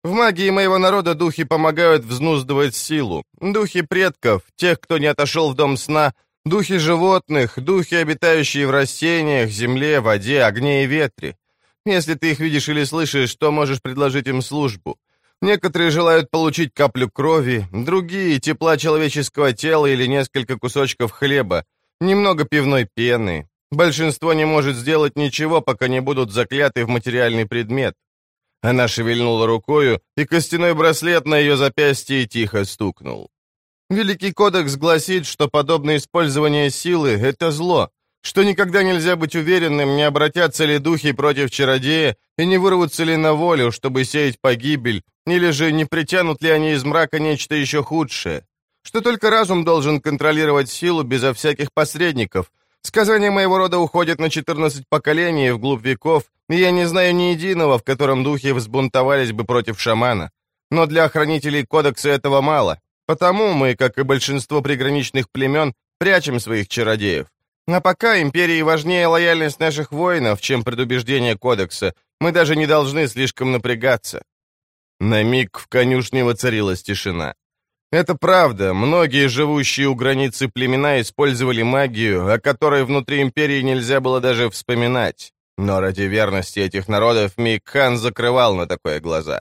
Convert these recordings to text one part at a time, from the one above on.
В магии моего народа духи помогают взнуздывать силу. Духи предков, тех, кто не отошел в дом сна, духи животных, духи, обитающие в растениях, земле, воде, огне и ветре. Если ты их видишь или слышишь, то можешь предложить им службу. Некоторые желают получить каплю крови, другие — тепла человеческого тела или несколько кусочков хлеба, немного пивной пены. Большинство не может сделать ничего, пока не будут закляты в материальный предмет. Она шевельнула рукою, и костяной браслет на ее запястье тихо стукнул. Великий кодекс гласит, что подобное использование силы — это зло, что никогда нельзя быть уверенным, не обратятся ли духи против чародея и не вырвутся ли на волю, чтобы сеять погибель, или же не притянут ли они из мрака нечто еще худшее, что только разум должен контролировать силу безо всяких посредников. Сказания моего рода уходят на 14 поколений вглубь веков, и я не знаю ни единого, в котором духи взбунтовались бы против шамана. Но для охранителей кодекса этого мало, потому мы, как и большинство приграничных племен, прячем своих чародеев. А пока империи важнее лояльность наших воинов, чем предубеждение кодекса, мы даже не должны слишком напрягаться». На миг в конюшне воцарилась тишина. Это правда, многие живущие у границы племена использовали магию, о которой внутри империи нельзя было даже вспоминать. Но ради верности этих народов Мейк-хан закрывал на такое глаза.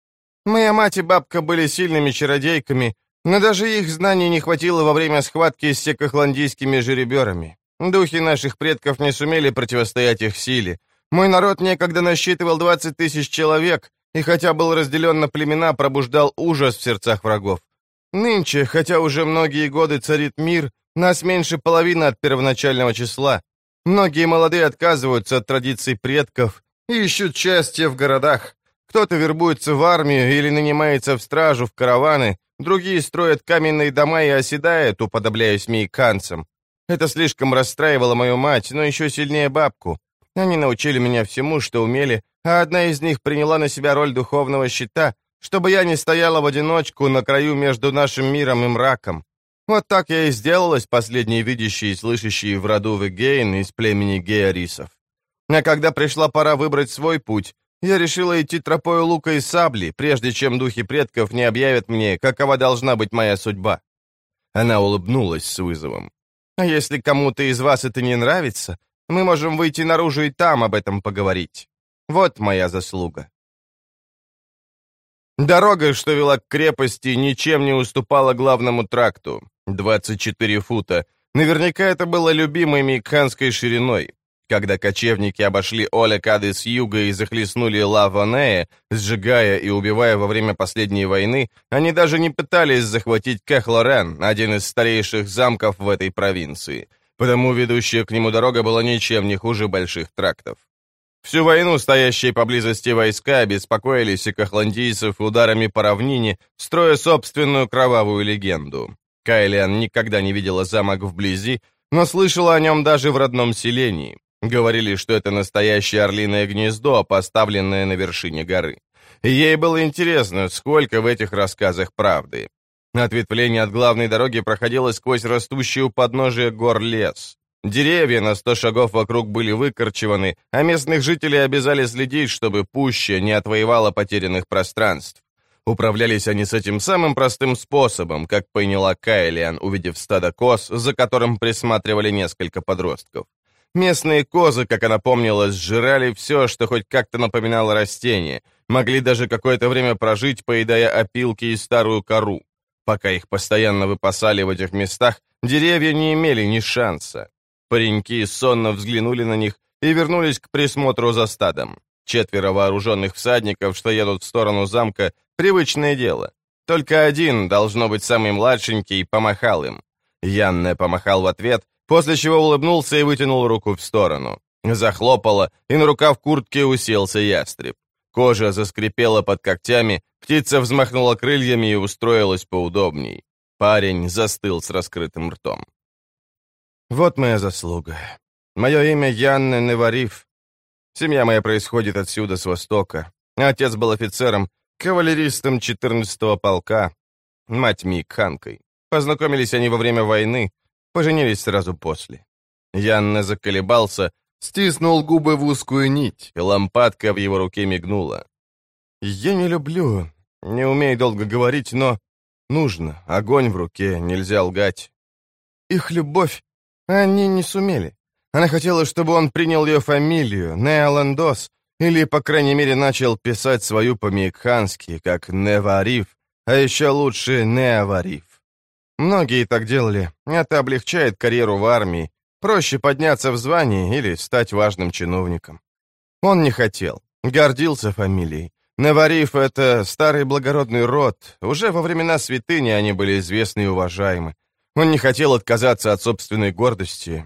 Моя мать и бабка были сильными чародейками, но даже их знаний не хватило во время схватки с секохландийскими жереберами. Духи наших предков не сумели противостоять их силе. Мой народ некогда насчитывал 20 тысяч человек, и хотя был разделен на племена, пробуждал ужас в сердцах врагов. Нынче, хотя уже многие годы царит мир, нас меньше половины от первоначального числа. Многие молодые отказываются от традиций предков и ищут счастье в городах. Кто-то вербуется в армию или нанимается в стражу, в караваны, другие строят каменные дома и оседают, уподобляясь мейканцам. Это слишком расстраивало мою мать, но еще сильнее бабку. Они научили меня всему, что умели, а одна из них приняла на себя роль духовного щита, чтобы я не стояла в одиночку на краю между нашим миром и мраком. Вот так я и сделалась последней видящей и слышащей в роду Вегейн из племени георисов. А когда пришла пора выбрать свой путь, я решила идти тропою лука и сабли, прежде чем духи предков не объявят мне, какова должна быть моя судьба. Она улыбнулась с вызовом. А если кому-то из вас это не нравится, мы можем выйти наружу и там об этом поговорить. Вот моя заслуга. Дорога, что вела к крепости, ничем не уступала главному тракту. 24 фута. Наверняка это было любимой мейкханской шириной. Когда кочевники обошли Оля-Кады с юга и захлестнули Ла-Ванея, сжигая и убивая во время последней войны, они даже не пытались захватить Кехлорен, один из старейших замков в этой провинции, потому ведущая к нему дорога была ничем не хуже больших трактов. Всю войну стоящие поблизости войска беспокоились секохландийцев ударами по равнине, строя собственную кровавую легенду. Кайлиан никогда не видела замок вблизи, но слышала о нем даже в родном селении. Говорили, что это настоящее орлиное гнездо, поставленное на вершине горы. Ей было интересно, сколько в этих рассказах правды. Ответвление от главной дороги проходило сквозь растущий у подножия гор лес. Деревья на 100 шагов вокруг были выкорчеваны, а местных жителей обязали следить, чтобы пуща не отвоевала потерянных пространств. Управлялись они с этим самым простым способом, как поняла Кайлиан, увидев стадо коз, за которым присматривали несколько подростков. Местные козы, как она помнила, сжирали все, что хоть как-то напоминало растение, могли даже какое-то время прожить, поедая опилки и старую кору. Пока их постоянно выпасали в этих местах, деревья не имели ни шанса. Пареньки сонно взглянули на них и вернулись к присмотру за стадом. 4 вооруженных всадников, что едут в сторону замка, привычное дело. Только один, должно быть самый младшенький, помахал им. Янне помахал в ответ, после чего улыбнулся и вытянул руку в сторону. Захлопало, и на рукав куртки уселся ястреб. Кожа заскрипела под когтями, птица взмахнула крыльями и устроилась поудобней. Парень застыл с раскрытым ртом. Вот моя заслуга. Мое имя Янне Невариф. Семья моя происходит отсюда, с востока. Отец был офицером, кавалеристом 14-го полка, мать Мейкханкой. Познакомились они во время войны, поженились сразу после. Янне заколебался, стиснул губы в узкую нить, и лампадка в его руке мигнула. Я не люблю, не умею долго говорить, но нужно. Огонь в руке, нельзя лгать. Их любовь они не сумели. Она хотела, чтобы он принял ее фамилию, Неаландос, или, по крайней мере, начал писать свою по-мексикански, как Невариф, а еще лучше Неавариф. Многие так делали. Это облегчает карьеру в армии. Проще подняться в звании или стать важным чиновником. Он не хотел. Гордился фамилией. Навариф — это старый благородный род. Уже во времена святыни они были известны и уважаемы. Он не хотел отказаться от собственной гордости.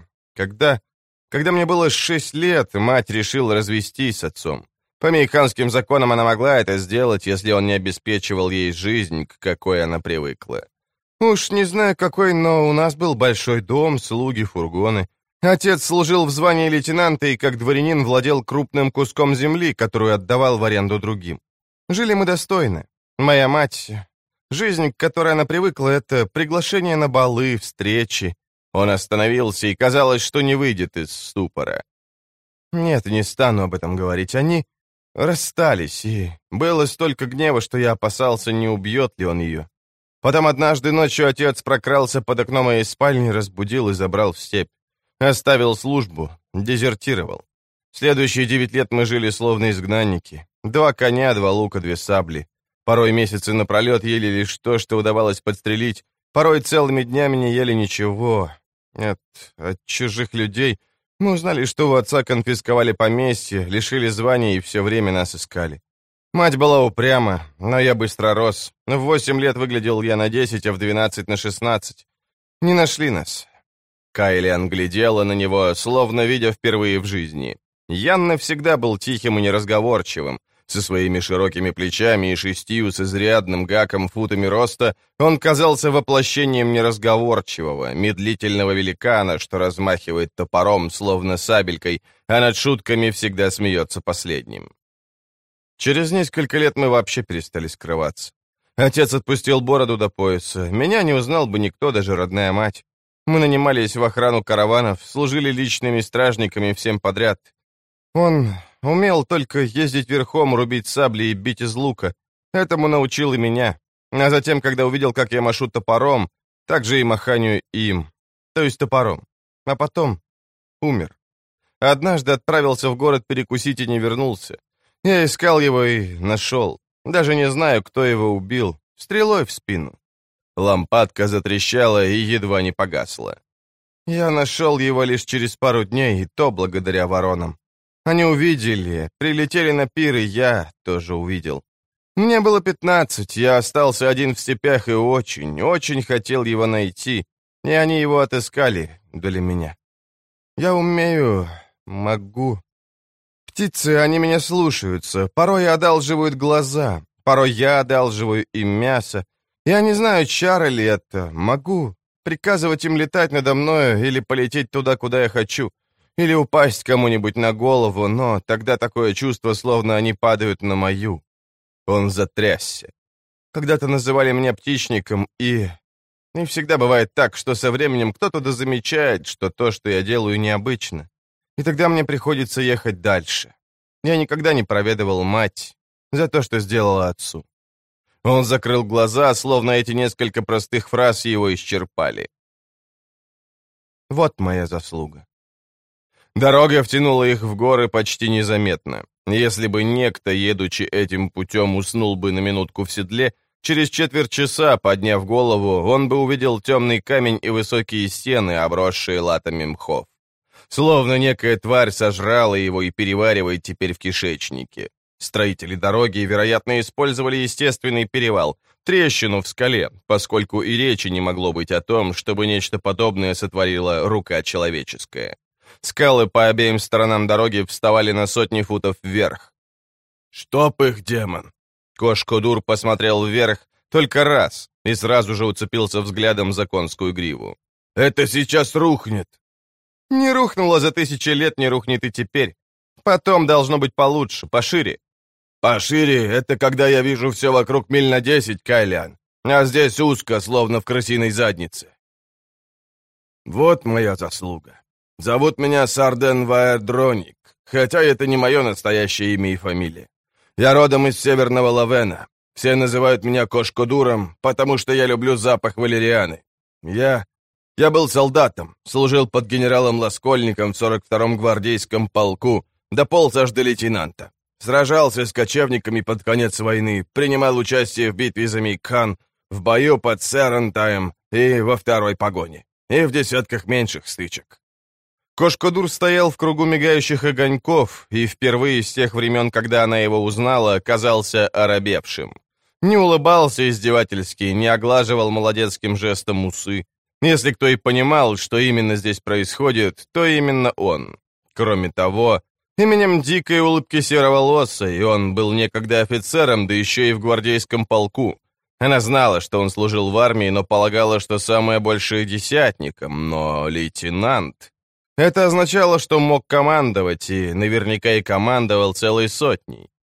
Когда мне было 6 лет, мать решила развестись с отцом. По мексиканским законам она могла это сделать, если он не обеспечивал ей жизнь, к какой она привыкла. Уж не знаю какой, но у нас был большой дом, слуги, фургоны. Отец служил в звании лейтенанта и как дворянин владел крупным куском земли, которую отдавал в аренду другим. Жили мы достойно. Моя мать... Жизнь, к которой она привыкла, это приглашение на балы, встречи. Он остановился, и казалось, что не выйдет из ступора. Нет, не стану об этом говорить. Они расстались, и было столько гнева, что я опасался, не убьет ли он ее. Потом однажды ночью отец прокрался под окно моей спальни, разбудил и забрал в степь. Оставил службу, дезертировал. Следующие 9 лет мы жили словно изгнанники. 2 коня, 2 лука, 2 сабли. Порой месяцы напролет ели лишь то, что удавалось подстрелить. Порой целыми днями не ели ничего. От чужих людей мы узнали, что у отца конфисковали поместье, лишили звания и все время нас искали. Мать была упряма, но я быстро рос. В 8 лет выглядел я на 10, а в 12 на 16. Не нашли нас. Кайлиан глядела на него, словно видя впервые в жизни. Ян навсегда был тихим и неразговорчивым. Со своими широкими плечами и 6 с изрядным гаком футами роста он казался воплощением неразговорчивого, медлительного великана, что размахивает топором, словно сабелькой, а над шутками всегда смеется последним. Через несколько лет мы вообще перестали скрываться. Отец отпустил бороду до пояса. Меня не узнал бы никто, даже родная мать. Мы нанимались в охрану караванов, служили личными стражниками всем подряд. Он умел только ездить верхом, рубить сабли и бить из лука. Этому научил и меня. А затем, когда увидел, как я машу топором, так же и маханию им, то есть топором. А потом умер. Однажды отправился в город перекусить и не вернулся. Я искал его и нашел. Даже не знаю, кто его убил. Стрелой в спину. Лампадка затрещала и едва не погасла. Я нашел его лишь через пару дней, и то благодаря воронам. Они увидели, прилетели на пир, и я тоже увидел. Мне было 15, я остался один в степях и очень, очень хотел его найти, и они его отыскали для меня. Я могу. Птицы, они меня слушаются, порой одалживают глаза, порой я одалживаю им мясо. Я не знаю, чары ли это, могу приказывать им летать надо мною или полететь туда, куда я хочу. Или упасть кому-нибудь на голову, но тогда такое чувство, словно они падают на мою. Он затрясся. Когда-то называли меня птичником, и всегда бывает так, что со временем кто-то дозамечает, что то, что я делаю, необычно. И тогда мне приходится ехать дальше. Я никогда не проведывал мать за то, что сделала отцу. Он закрыл глаза, словно эти несколько простых фраз его исчерпали. Вот моя заслуга. Дорога втянула их в горы почти незаметно. Если бы некто, едучи этим путем, уснул бы на минутку в седле, через четверть часа, подняв голову, он бы увидел темный камень и высокие стены, обросшие латами мхов. Словно некая тварь сожрала его и переваривает теперь в кишечнике. Строители дороги, вероятно, использовали естественный перевал, трещину в скале, поскольку и речи не могло быть о том, чтобы нечто подобное сотворила рука человеческая. Скалы по обеим сторонам дороги вставали на сотни футов вверх. «Чтоб их, демон!» Кош-Кодур посмотрел вверх только раз и сразу же уцепился взглядом за конскую гриву. «Это сейчас рухнет!» «Не рухнуло за 1000 лет, не рухнет и теперь. Потом должно быть получше, пошире». «Пошире — это когда я вижу все вокруг миль на 10, Кайлиан, а здесь узко, словно в крысиной заднице». «Вот моя заслуга. Зовут меня Сарден Ваэрдроник, хотя это не мое настоящее имя и фамилия. Я родом из Северного Лавена. Все называют меня Кошкодуром, потому что я люблю запах валерианы. Я был солдатом, служил под генералом Ласкольником в 42-м гвардейском полку, дополз аж до лейтенанта. Сражался с кочевниками под конец войны, принимал участие в битве за Мейкхан, в бою под Сарантаем и во второй погоне, и в десятках меньших стычек. Кошкодур стоял в кругу мигающих огоньков и впервые с тех времен, когда она его узнала, казался оробевшим. Не улыбался издевательски, не оглаживал молодецким жестом усы. Если кто и понимал, что именно здесь происходит, то именно он. Кроме того, именем дикой улыбки сероволосой, он был некогда офицером, да еще и в гвардейском полку. Она знала, что он служил в армии, но полагала, что самое большее десятником, но лейтенант... Это означало, что мог командовать, и наверняка и командовал целой сотней.